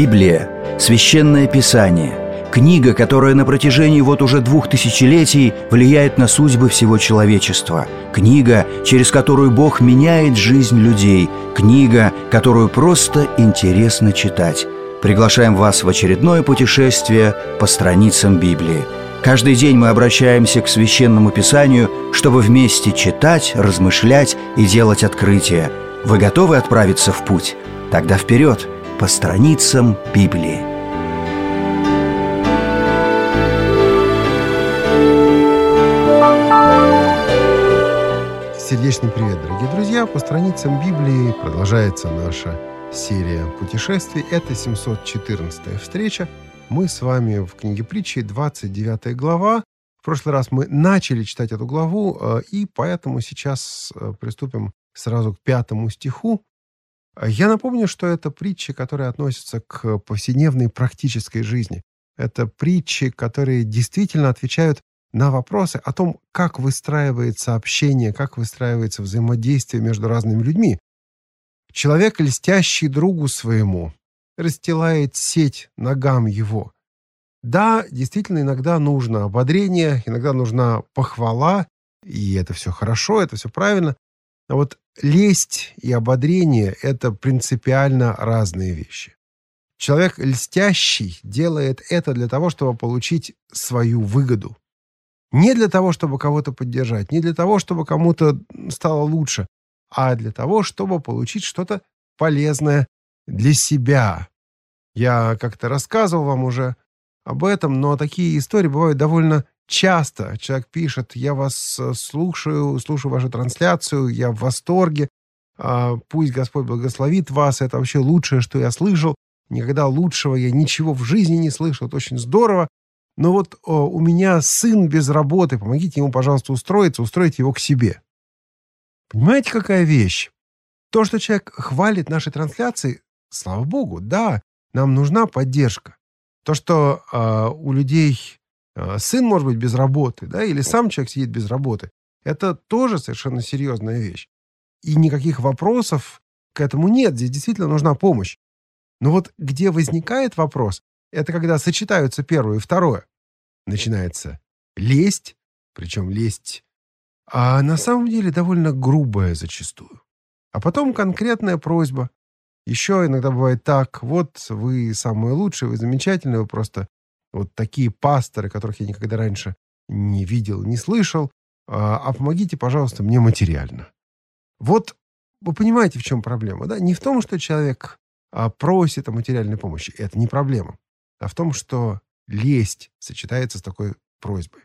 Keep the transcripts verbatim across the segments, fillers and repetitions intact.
Библия – священное писание, книга, которая на протяжении вот уже двух тысячелетий влияет на судьбы всего человечества, книга, через которую Бог меняет жизнь людей, книга, которую просто интересно читать. Приглашаем вас в очередное путешествие по страницам Библии. Каждый день мы обращаемся к Священному Писанию, чтобы вместе читать, размышлять и делать открытия. Вы готовы отправиться в путь? Тогда вперед, по страницам Библии. Сердечный привет, дорогие друзья! По страницам Библии продолжается наша серия путешествий. Это семьсот четырнадцатая встреча. Мы с вами в книге Притчи, двадцать девятая глава. В прошлый раз мы начали читать эту главу, и поэтому сейчас приступим сразу к пятому стиху. Я напомню, что это притчи, которые относятся к повседневной практической жизни. Это притчи, которые действительно отвечают на вопросы о том, как выстраивается общение, как выстраивается взаимодействие между разными людьми. Человек, льстящий другу своему, расстилает сеть ногам его. Да, действительно, иногда нужно ободрение, иногда нужна похвала, и это все хорошо, это все правильно. А вот лесть и ободрение – это принципиально разные вещи. Человек льстящий делает это для того, чтобы получить свою выгоду. Не для того, чтобы кого-то поддержать, не для того, чтобы кому-то стало лучше, а для того, чтобы получить что-то полезное для себя. Я как-то рассказывал вам уже об этом, но такие истории бывают довольно часто. Человек пишет: я вас слушаю, слушаю вашу трансляцию, я в восторге, пусть Господь благословит вас, это вообще лучшее, что я слышал, никогда лучшего я ничего в жизни не слышал, это очень здорово. Но вот о, у меня сын без работы, помогите ему, пожалуйста, устроиться, устройте его к себе. Понимаете, какая вещь? То, что человек хвалит наши трансляции, слава Богу, да, нам нужна поддержка. То, что э, у людей э, сын может быть без работы, да, или сам человек сидит без работы, это тоже совершенно серьезная вещь. И никаких вопросов к этому нет, здесь действительно нужна помощь. Но вот где возникает вопрос, это когда сочетаются первое и второе. Начинается лесть, причем лесть, а на самом деле довольно грубая зачастую. А потом конкретная просьба. Еще иногда бывает так: вот вы самые лучшие, вы замечательные, вы просто вот такие пасторы, которых я никогда раньше не видел, не слышал, а, а помогите, пожалуйста, мне материально. Вот вы понимаете, в чем проблема, да? Не в том, что человек а, просит о материальной помощи, это не проблема, а в том, что лесть сочетается с такой просьбой.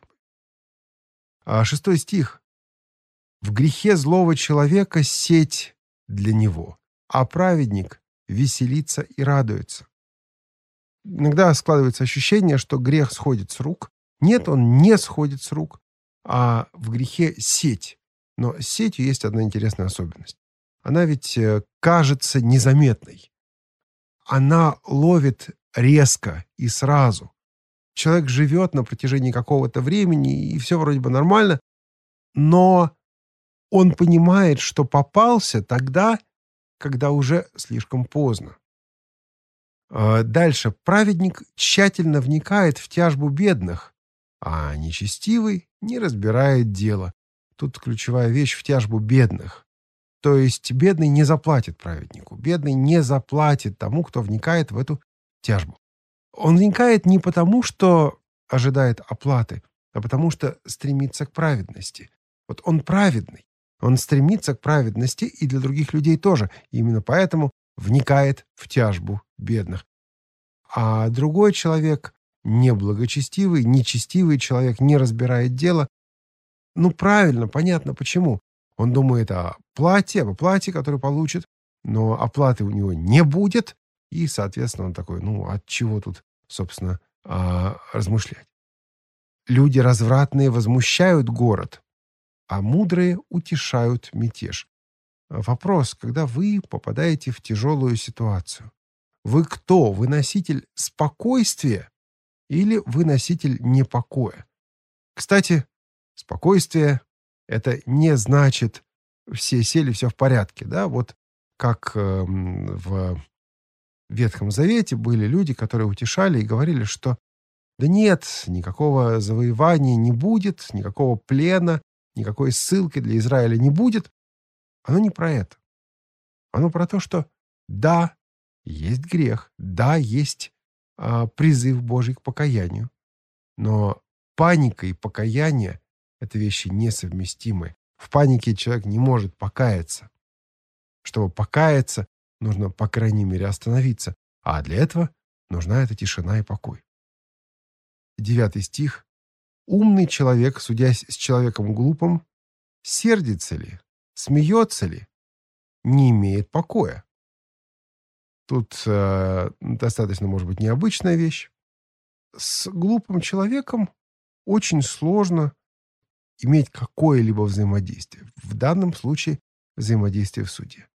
А шестой стих. «В грехе злого человека сеть для него, а праведник веселится и радуется». Иногда складывается ощущение, что грех сходит с рук. Нет, он не сходит с рук, а в грехе сеть. Но с сетью есть одна интересная особенность. Она ведь кажется незаметной. Она ловит резко и сразу. Человек живет на протяжении какого-то времени, и все вроде бы нормально, но он понимает, что попался тогда, когда уже слишком поздно. Дальше. Праведник тщательно вникает в тяжбу бедных, а нечестивый не разбирает дело. Тут ключевая вещь — в тяжбу бедных. То есть бедный не заплатит праведнику, бедный не заплатит тому, кто вникает в эту тяжбу. Он вникает не потому, что ожидает оплаты, а потому что стремится к праведности. Вот он праведный, он стремится к праведности и для других людей тоже. И именно поэтому вникает в тяжбу бедных. А другой человек, неблагочестивый, нечестивый человек, не разбирает дело. Ну, правильно, понятно почему. Он думает о плате, об оплате, которую получит, но оплаты у него не будет, и, соответственно, он такой: ну, от чего тут, собственно, а, размышлять? Люди развратные возмущают город, а мудрые утешают мятеж. Вопрос: когда вы попадаете в тяжелую ситуацию, вы кто? Вы носитель спокойствия или вы носитель непокоя? Кстати, спокойствие — это не значит все сели, все в порядке, да, вот как э, в В Ветхом Завете были люди, которые утешали и говорили, что да нет, никакого завоевания не будет, никакого плена, никакой ссылки для Израиля не будет. Оно не про это. Оно про то, что да, есть грех, да, есть а, призыв Божий к покаянию, но паника и покаяние — это вещи несовместимые. В панике человек не может покаяться. Чтобы покаяться, нужно, по крайней мере, остановиться, а для этого нужна эта тишина и покой. Девятый стих. «Умный человек, судясь с человеком глупым, сердится ли, смеется ли, не имеет покоя». Тут э, достаточно, может быть, необычная вещь. С глупым человеком очень сложно иметь какое-либо взаимодействие. В данном случае взаимодействие в суде.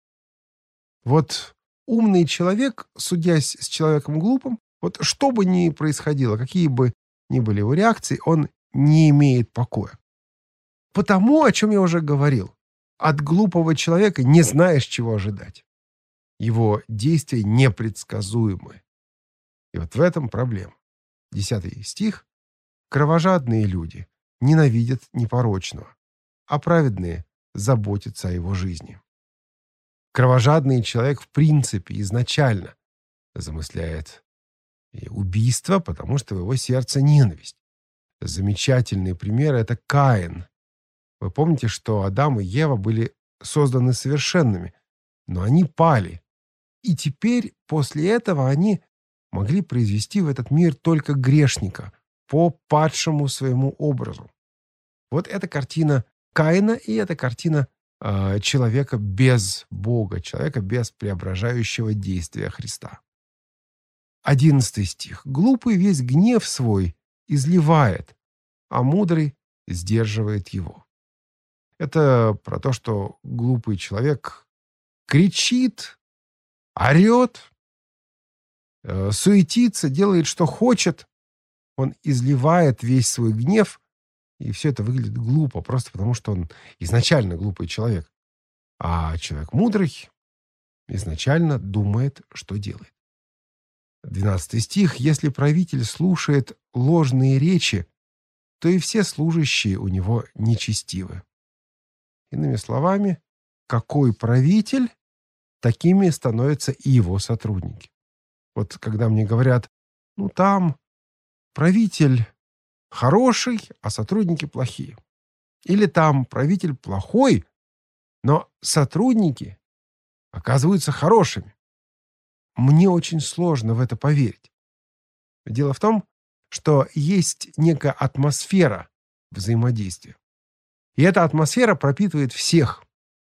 Вот умный человек, судясь с человеком глупым, вот что бы ни происходило, какие бы ни были его реакции, он не имеет покоя. Потому, о чем я уже говорил, от глупого человека не знаешь, чего ожидать. Его действия непредсказуемы. И вот в этом проблема. Десятый стих. «Кровожадные люди ненавидят непорочного, а праведные заботятся о его жизни». Кровожадный человек в принципе изначально замысляет и убийство, потому что в его сердце ненависть. Замечательный пример — это Каин. Вы помните, что Адам и Ева были созданы совершенными, но они пали. И теперь, после этого, они могли произвести в этот мир только грешника по падшему своему образу. Вот эта картина Каина, и эта картина э, человека без Бога, человека без преображающего действия Христа. Одиннадцатый стих. «Глупый весь гнев свой изливает, а мудрый сдерживает его». Это про то, что глупый человек кричит, орет, э, суетится, делает, что хочет. Он изливает весь свой гнев, и все это выглядит глупо, просто потому что он изначально глупый человек. А человек мудрый изначально думает, что делает. Двенадцатый стих. «Если правитель слушает ложные речи, то и все служащие у него нечестивы». Иными словами, какой правитель, такими становятся и его сотрудники. Вот когда мне говорят, ну там правитель хороший, а сотрудники плохие. Или там правитель плохой, но сотрудники оказываются хорошими. Мне очень сложно в это поверить. Дело в том, что есть некая атмосфера взаимодействия. И эта атмосфера пропитывает всех.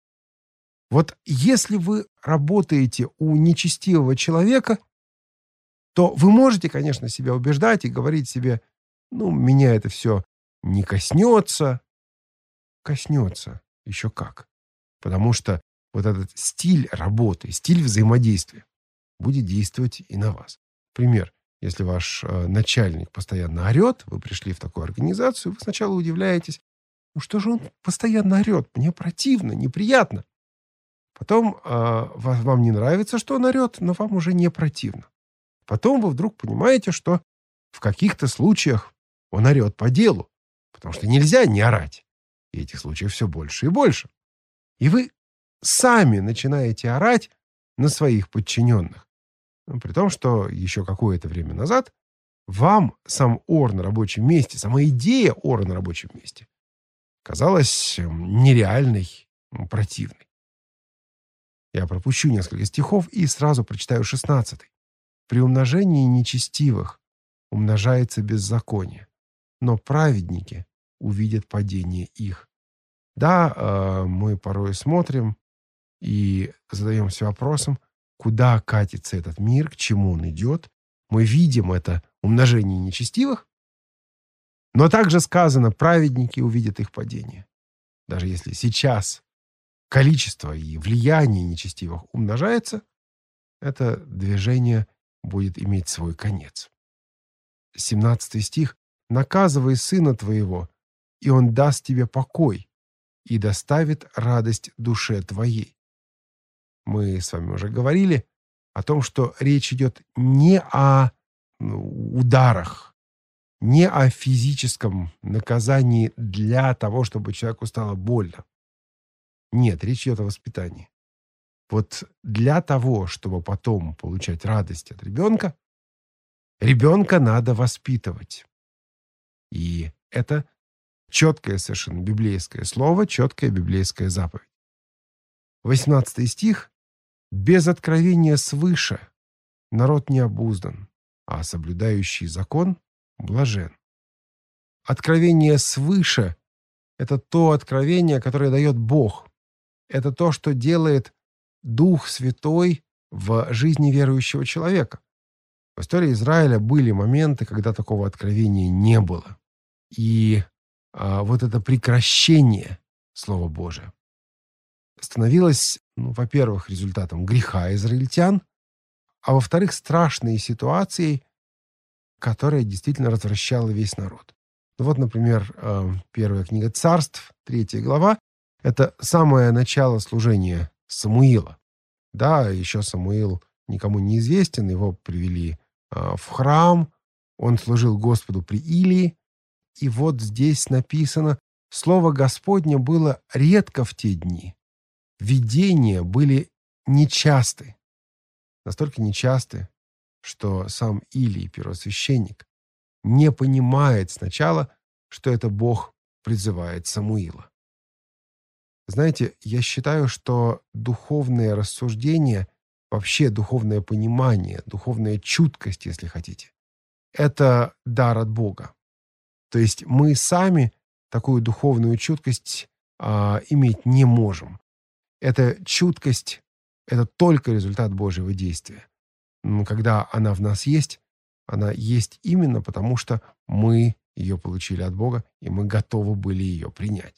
Вот если вы работаете у нечестивого человека, то вы можете, конечно, себя убеждать и говорить себе, ну, меня это все не коснется. Коснется. Еще как. Потому что вот этот стиль работы, стиль взаимодействия будет действовать и на вас. Пример. Если ваш э, начальник постоянно орет, вы пришли в такую организацию, вы сначала удивляетесь, ну что же он постоянно орет? Мне противно, неприятно. Потом э, вам не нравится, что он орет, но вам уже не противно. Потом вы вдруг понимаете, что в каких-то случаях он орет по делу, потому что нельзя не орать. И этих случаев все больше и больше. И вы сами начинаете орать на своих подчиненных. Ну, при том, что еще какое-то время назад вам сам ор на рабочем месте, сама идея ора на рабочем месте казалась нереальной, противной. Я пропущу несколько стихов и сразу прочитаю шестнадцатый. «При умножении нечестивых умножается беззаконие, но праведники увидят падение их». Да, мы порой смотрим и задаемся вопросом, куда катится этот мир, к чему он идет. Мы видим это умножение нечестивых, но также сказано, праведники увидят их падение. Даже если сейчас количество и влияние нечестивых умножается, это движение будет иметь свой конец. семнадцатый стих. «Наказывай сына твоего, и он даст тебе покой, и доставит радость душе твоей». Мы с вами уже говорили о том, что речь идет не о ну, ударах, не о физическом наказании для того, чтобы человеку стало больно. Нет, речь идет о воспитании. Вот для того, чтобы потом получать радость от ребенка, ребенка надо воспитывать. И это четкое совершенно библейское слово, четкая библейская заповедь. восемнадцатый стих. «Без откровения свыше народ не обуздан, а соблюдающий закон блажен». Откровение свыше — это то откровение, которое дает Бог. Это то, что делает Дух Святой в жизни верующего человека. В истории Израиля были моменты, когда такого откровения не было. И а, вот это прекращение Слова Божия становилось, ну, во-первых, результатом греха израильтян, а во-вторых, страшной ситуацией, которая действительно развращала весь народ. Ну вот, например, э, первая книга Царств, третья глава, это самое начало служения Самуила. Да, еще Самуил никому не известен, его привели э, в храм, он служил Господу при Илии, и вот здесь написано: «Слово Господне было редко в те дни, видения были нечасты». Настолько нечасты, что сам Илий, первосвященник, не понимает сначала, что это Бог призывает Самуила. Знаете, я считаю, что духовное рассуждение, вообще духовное понимание, духовная чуткость, если хотите, это дар от Бога. То есть мы сами такую духовную чуткость а, иметь не можем. Эта чуткость — это только результат Божьего действия. Но когда она в нас есть, она есть именно потому, что мы ее получили от Бога, и мы готовы были ее принять.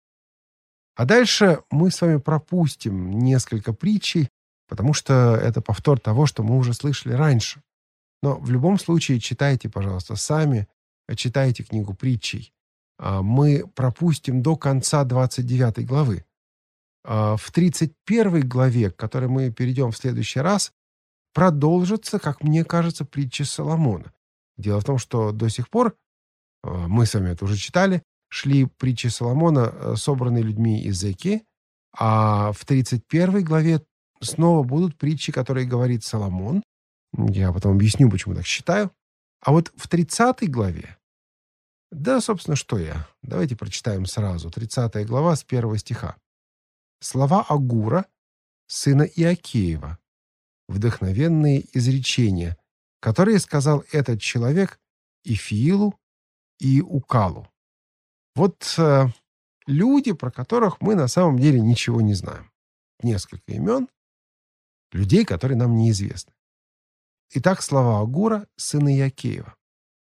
А дальше мы с вами пропустим несколько притчей, потому что это повтор того, что мы уже слышали раньше. Но в любом случае читайте, пожалуйста, сами, читайте книгу притчей. Мы пропустим до конца двадцать девятой главы. В тридцать первой главе, к которой мы перейдем в следующий раз, продолжится, как мне кажется, притча Соломона. Дело в том, что до сих пор, мы с вами это уже читали, шли притчи Соломона, собранные людьми из Эки, а в тридцать первой главе снова будут притчи, которые говорит Соломон. Я потом объясню, почему так считаю. А вот в тридцатой главе, да, собственно, что я? Давайте прочитаем сразу. тридцатая глава с первого стиха. «Слова Агура, сына Иакеева, вдохновенные изречения, которые сказал этот человек Ифиилу и Укалу». Вот э, люди, про которых мы на самом деле ничего не знаем. Несколько имен людей, которые нам неизвестны. Итак, слова Агура, сына Иакеева.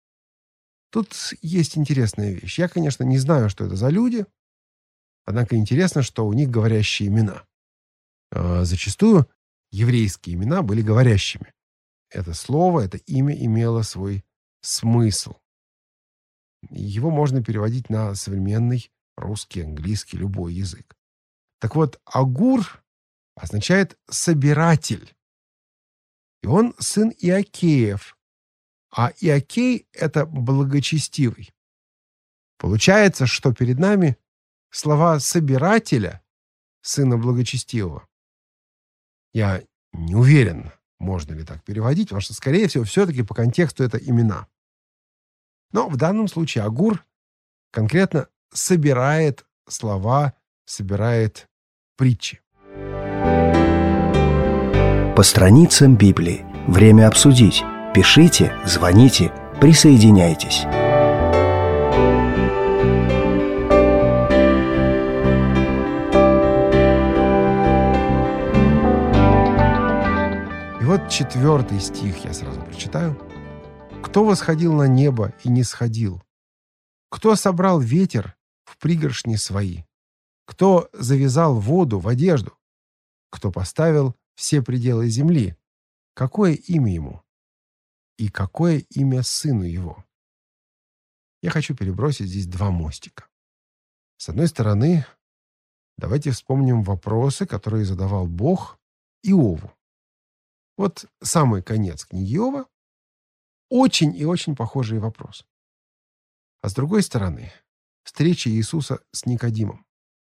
Тут есть интересная вещь. Я, конечно, не знаю, что это за люди, однако интересно, что у них говорящие имена. Э, зачастую еврейские имена были говорящими. Это слово, это имя имело свой смысл. Его можно переводить на современный русский, английский, любой язык. Так вот, Агур означает «собиратель». И он сын Иакеев. А Иакей — это благочестивый. Получается, что перед нами слова собирателя, сына благочестивого. Я не уверен, можно ли так переводить, потому что, скорее всего, все-таки по контексту это имена. Но в данном случае Агур конкретно собирает слова, собирает притчи. По страницам Библии. Время обсудить. Пишите, звоните, присоединяйтесь. И вот четвертый стих я сразу прочитаю. «Кто восходил на небо и не сходил? Кто собрал ветер в пригоршни свои? Кто завязал воду в одежду? Кто поставил все пределы земли? Какое имя ему? И какое имя сыну его?» Я хочу перебросить здесь два мостика. С одной стороны, давайте вспомним вопросы, которые задавал Бог Иову. Вот самый конец книги Иова. Очень и очень похожий вопрос. А с другой стороны, встреча Иисуса с Никодимом.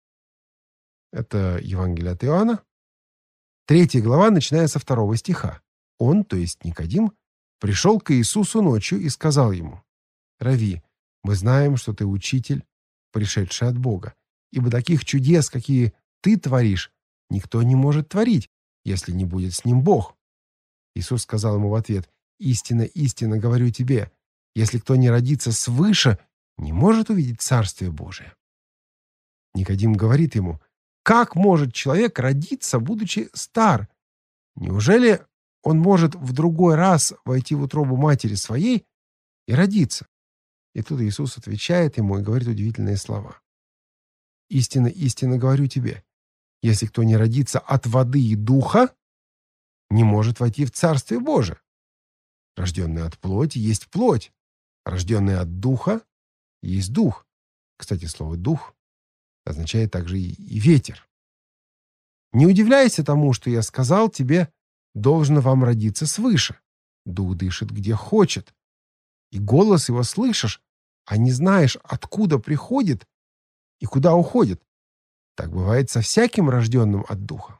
Это Евангелие от Иоанна. Третья глава, начиная со второго стиха. Он, то есть Никодим, пришел к Иисусу ночью и сказал ему: «Рави, мы знаем, что ты учитель, пришедший от Бога, ибо таких чудес, какие ты творишь, никто не может творить, если не будет с ним Бог». Иисус сказал ему в ответ: «Истинно, истинно говорю тебе, если кто не родится свыше, не может увидеть Царствие Божие». Никодим говорит ему: «Как может человек родиться, будучи стар? Неужели он может в другой раз войти в утробу матери своей и родиться?» И тут Иисус отвечает ему и говорит удивительные слова. «Истинно, истинно говорю тебе, если кто не родится от воды и духа, не может войти в Царствие Божие. Рожденный от плоти есть плоть, рожденный от духа есть дух». Кстати, слово «дух» означает также и, и ветер. «Не удивляйся тому, что я сказал тебе, должно вам родиться свыше. Дух дышит, где хочет, и голос его слышишь, а не знаешь, откуда приходит и куда уходит. Так бывает со всяким рожденным от духа».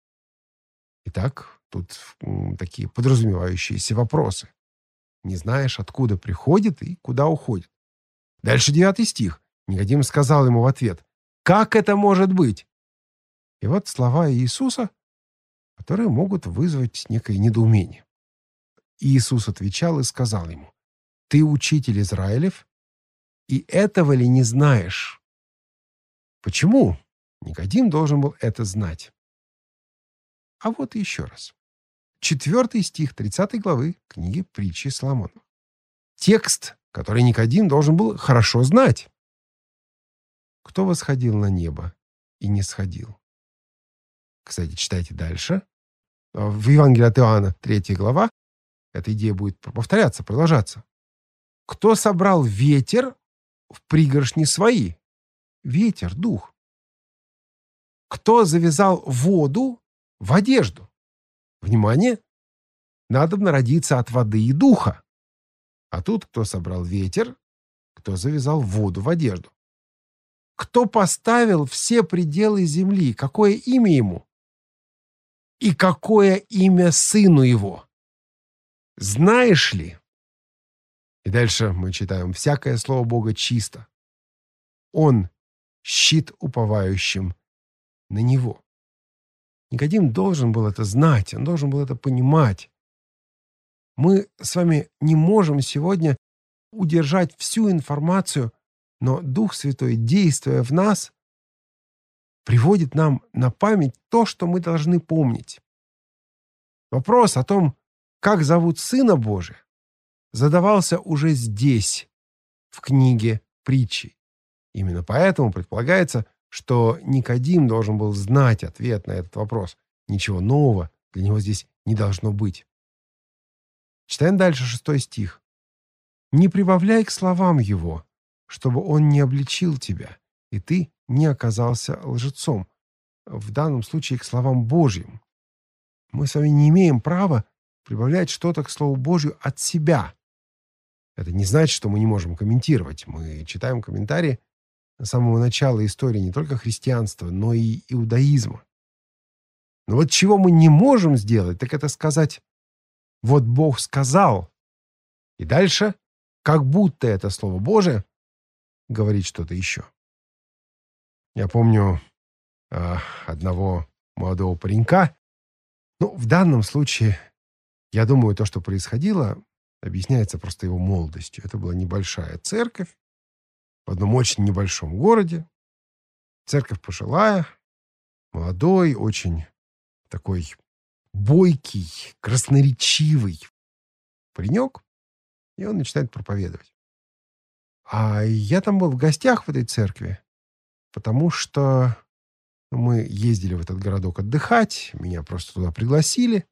Итак, тут м, такие подразумевающиеся вопросы. Не знаешь, откуда приходит и куда уходит. Дальше девятый стих. Никодим сказал ему в ответ: «Как это может быть?» И вот слова Иисуса, которые могут вызвать некое недоумение. Иисус отвечал и сказал ему: «Ты учитель Израилев, и этого ли не знаешь?» Почему Никодим должен был это знать? А вот еще раз. Четвертый стих тридцатой главы книги Притчи Соломонова. Текст, который Никодим должен был хорошо знать. «Кто восходил на небо и не сходил?» Кстати, читайте дальше. В Евангелии от Иоанна, третья глава, эта идея будет повторяться, продолжаться. «Кто собрал ветер в пригоршни свои?» Ветер, дух. «Кто завязал воду в одежду?» Внимание! Надобно родиться от воды и духа. А тут кто собрал ветер, кто завязал воду в одежду. Кто поставил все пределы земли? Какое имя ему? И какое имя сыну его? Знаешь ли? И дальше мы читаем: «Всякое слово Бога чисто. Он щит уповающим на него». Никодим должен был это знать, он должен был это понимать. Мы с вами не можем сегодня удержать всю информацию, но Дух Святой, действуя в нас, приводит нам на память то, что мы должны помнить. Вопрос о том, как зовут Сына Божия, задавался уже здесь, в книге Притчи. Именно поэтому предполагается, что Никодим должен был знать ответ на этот вопрос. Ничего нового для него здесь не должно быть. Читаем дальше шестой стих. «Не прибавляй к словам его, чтобы он не обличил тебя, и ты не оказался лжецом». В данном случае к словам Божьим. Мы с вами не имеем права прибавлять что-то к Слову Божью от себя. Это не значит, что мы не можем комментировать. Мы читаем комментарии с самого начала истории не только христианства, но и иудаизма. Но вот чего мы не можем сделать, так это сказать: «Вот Бог сказал». И дальше, как будто это Слово Божие говорит что-то еще. Я помню э, одного молодого паренька. Ну, в данном случае, я думаю, то, что происходило, объясняется просто его молодостью. Это была небольшая церковь в одном очень небольшом городе. Церковь пожилая, молодой, очень такой бойкий, красноречивый паренек, и он начинает проповедовать. А я там был в гостях в этой церкви, потому что мы ездили в этот городок отдыхать, меня просто туда пригласили,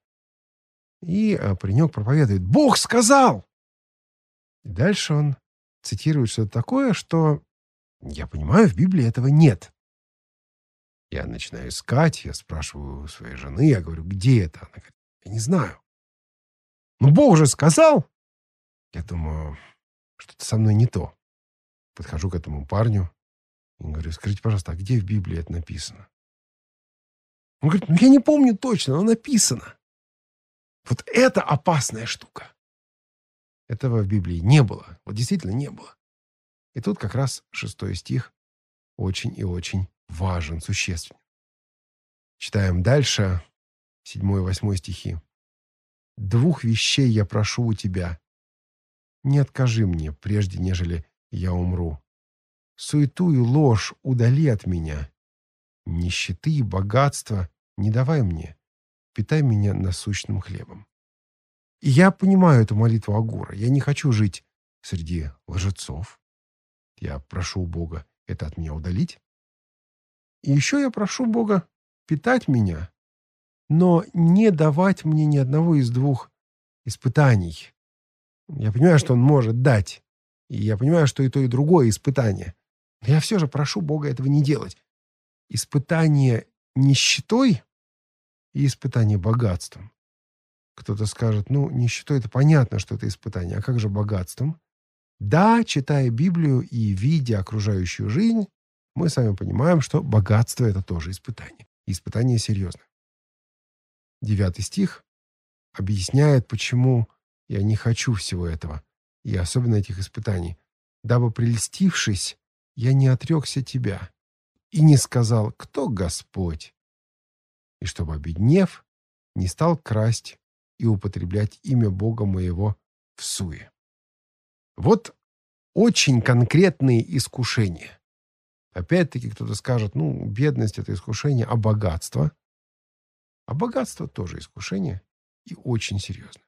и паренек проповедует: «Бог сказал!» И дальше он цитирует что-то такое, что, я понимаю, в Библии этого нет. Я начинаю искать, я спрашиваю у своей жены, я говорю: «Где это?» Она говорит: Я не знаю. Но Бог же сказал. Я думаю, что-то со мной не то. Подхожу к этому парню и говорю: скажите, пожалуйста, а где в Библии это написано? Он говорит: ну я не помню точно, но написано. Вот это опасная штука. Этого в Библии не было. Вот действительно не было. И тут как раз шестой стих очень и очень важен, существенен. Читаем дальше, седьмой и восьмой стихи. «Двух вещей я прошу у тебя. Не откажи мне, прежде нежели я умру. Суету и ложь удали от меня. Нищеты и богатства не давай мне. Питай меня насущным хлебом». И я понимаю эту молитву Агура. Я не хочу жить среди лжецов. Я прошу Бога это от меня удалить. И еще я прошу Бога питать меня, но не давать мне ни одного из двух испытаний. Я понимаю, что Он может дать. И я понимаю, что и то, и другое испытание. Но я все же прошу Бога этого не делать. Испытание нищетой и испытание богатством. Кто-то скажет: ну, нищетой это понятно, что это испытание, а как же богатством? Да, читая Библию и видя окружающую жизнь, мы с вами понимаем, что богатство — это тоже испытание. И испытание серьезное. Девятый стих объясняет, почему я не хочу всего этого, и особенно этих испытаний. «Дабы, прельстившись, я не отрекся тебя, и не сказал, кто Господь, и чтобы, обеднев, не стал красть и употреблять имя Бога моего всуе». Вот очень конкретные искушения. Опять-таки кто-то скажет: ну, бедность — это искушение, а богатство? А богатство тоже искушение, и очень серьезно.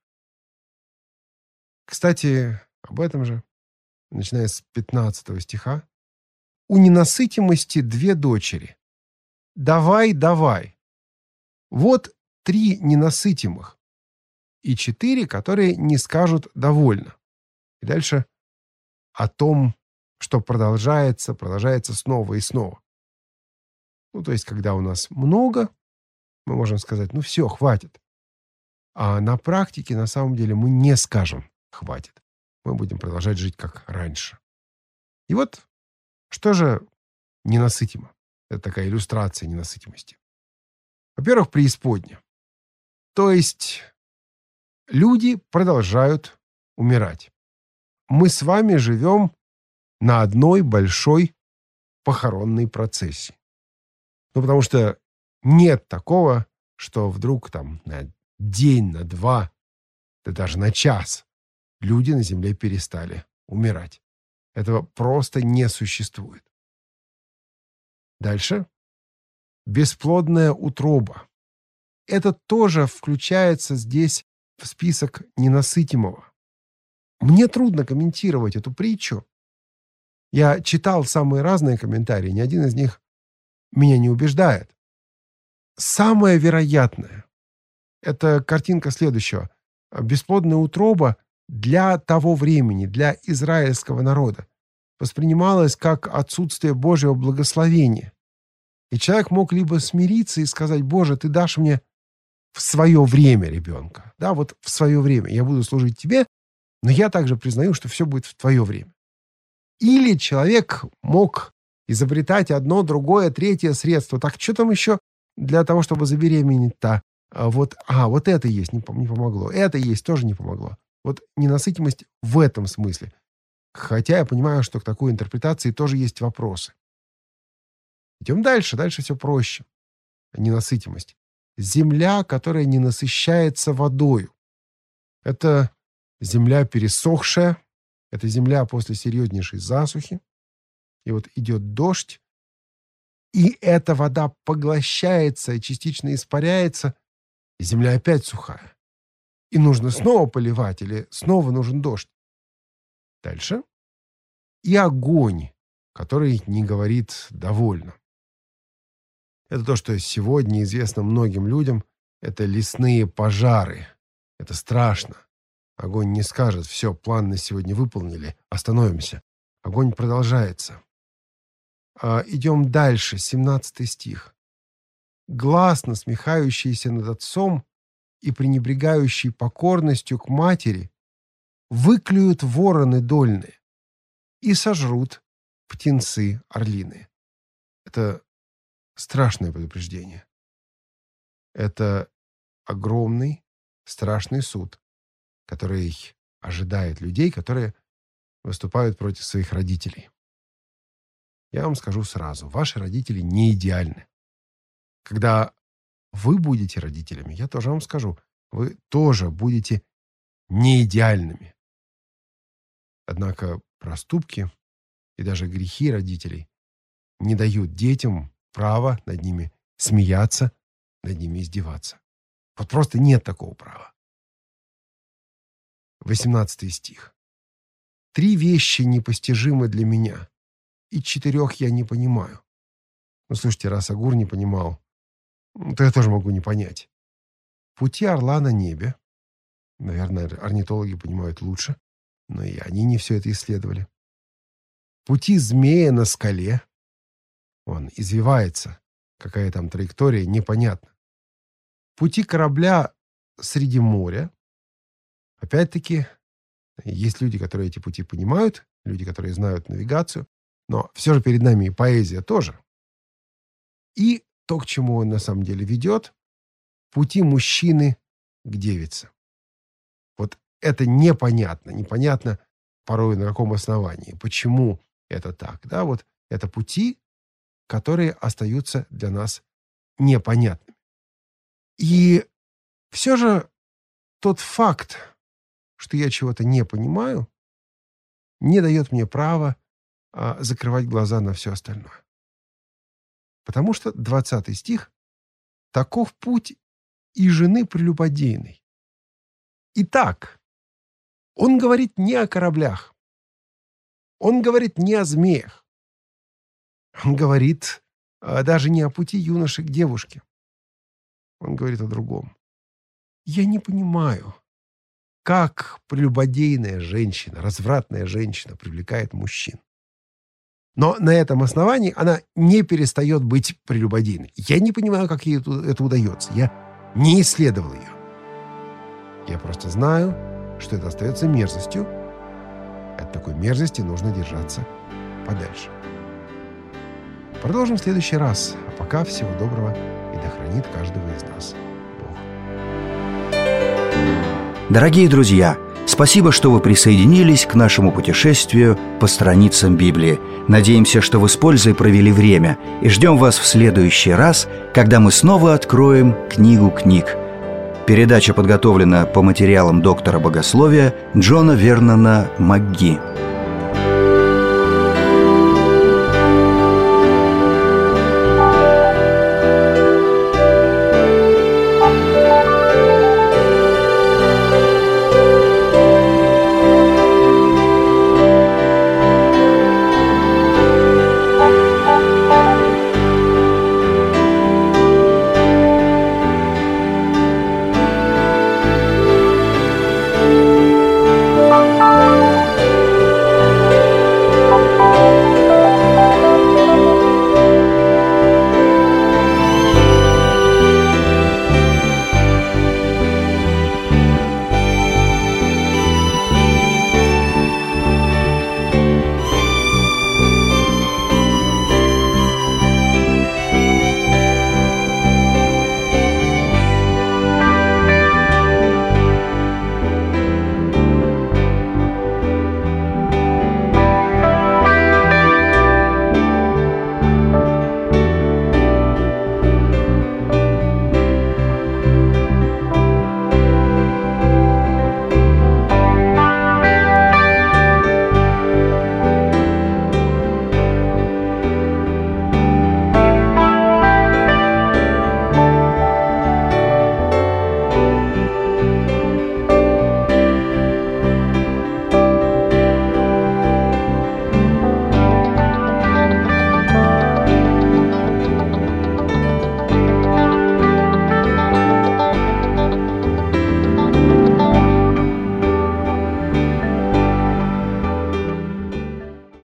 Кстати, об этом же, начиная с пятнадцатого стиха. «У ненасытимости две дочери. Давай, давай». Вот три ненасытимых. И четыре, которые не скажут «довольно». И дальше о том, что продолжается, продолжается снова и снова. Ну, то есть, когда у нас много, мы можем сказать: ну все, хватит. А на практике, на самом деле, мы не скажем «хватит». Мы будем продолжать жить как раньше. И вот что же ненасытимо? Это такая иллюстрация ненасытимости. Во-первых, преисподня. То есть люди продолжают умирать. Мы с вами живем на одной большой похоронной процессии. Ну, потому что нет такого, что вдруг там на день, на два, да даже на час люди на Земле перестали умирать. Этого просто не существует. Дальше. Бесплодная утроба. Это тоже включается здесь в список ненасытимого. Мне трудно комментировать эту притчу. Я читал самые разные комментарии, ни один из них меня не убеждает. Самое вероятное — это картинка следующего. Бесплодная утроба для того времени, для израильского народа, воспринималась как отсутствие Божьего благословения. И человек мог либо смириться и сказать: Боже, ты дашь мне в свое время ребенка. Да, вот в свое время я буду служить тебе, но я также признаю, что все будет в твое время. Или человек мог изобретать одно, другое, третье средство. Так что там еще для того, чтобы забеременеть-то? А вот, а, вот это есть, не, не помогло. Это есть, тоже не помогло. Вот ненасытимость в этом смысле. Хотя я понимаю, что к такой интерпретации тоже есть вопросы. Идем дальше. Дальше все проще. Ненасытимость. Земля, которая не насыщается водою. Это земля пересохшая. Это земля после серьезнейшей засухи. И вот идет дождь. И эта вода поглощается, частично испаряется. И земля опять сухая. И нужно снова поливать, или снова нужен дождь. Дальше. И огонь, который не говорит «довольно». Это то, что сегодня известно многим людям. Это лесные пожары. Это страшно. Огонь не скажет: все, план на сегодня выполнили, остановимся. Огонь продолжается. А, идем дальше, семнадцатый стих. «Глас, насмехающийся над отцом, и пренебрегающий покорностью к матери выклюют вороны дольные и сожрут птенцы орлиные. Это страшное предупреждение. Это огромный, страшный суд, который ожидает людей, которые выступают против своих родителей. Я вам скажу сразу, ваши родители не идеальны. Когда вы будете родителями, я тоже вам скажу, вы тоже будете не идеальными. Однако проступки и даже грехи родителей не дают детям права над ними смеяться, над ними издеваться. Вот просто нет такого права. восемнадцатый стих. «Три вещи непостижимы для меня, и четырех я не понимаю». Ну, слушайте, раз Агур не понимал, то я тоже могу не понять. Пути орла на небе. Наверное, орнитологи понимают лучше, но и они не все это исследовали. Пути змея на скале. Он извивается. Какая там траектория, непонятно. Пути корабля среди моря. Опять-таки, есть люди, которые эти пути понимают, люди, которые знают навигацию, но все же перед нами и поэзия тоже. И то, к чему он на самом деле ведет, пути мужчины к девице. Вот это непонятно, непонятно порой на каком основании, почему это так. Да, вот это пути, которые остаются для нас непонятными. И все же тот факт, что я чего-то не понимаю, не дает мне права а, закрывать глаза на все остальное. Потому что двадцатый стих «Таков путь и жены прелюбодейной». Итак, он говорит не о кораблях, он говорит не о змеях, он говорит а, даже не о пути юноши к девушке. Он говорит о другом. Я не понимаю, как прелюбодейная женщина, развратная женщина привлекает мужчин. Но на этом основании она не перестает быть прелюбодейной. Я не понимаю, как ей это, это удается. Я не исследовал ее. Я просто знаю, что это остается мерзостью. От такой мерзости нужно держаться подальше. Продолжим в следующий раз. А пока всего доброго и да хранит каждого из нас Бог. Дорогие друзья, спасибо, что вы присоединились к нашему путешествию по страницам Библии. Надеемся, что вы с пользой провели время, и ждем вас в следующий раз, когда мы снова откроем книгу книг. Передача подготовлена по материалам доктора богословия Джона Вернона МакГи.